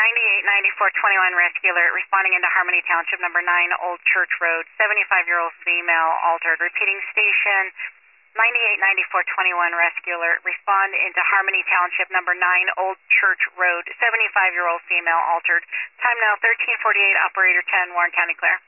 989421 Rescue Alert, responding into Harmony Township, number 9 Old Church Road, 75-year-old female altered. Repeating station, 989421 Rescue Alert, respond into Harmony Township, number 9 Old Church Road, 75-year-old female altered. Time now 13:48, operator 10, Warren County clear.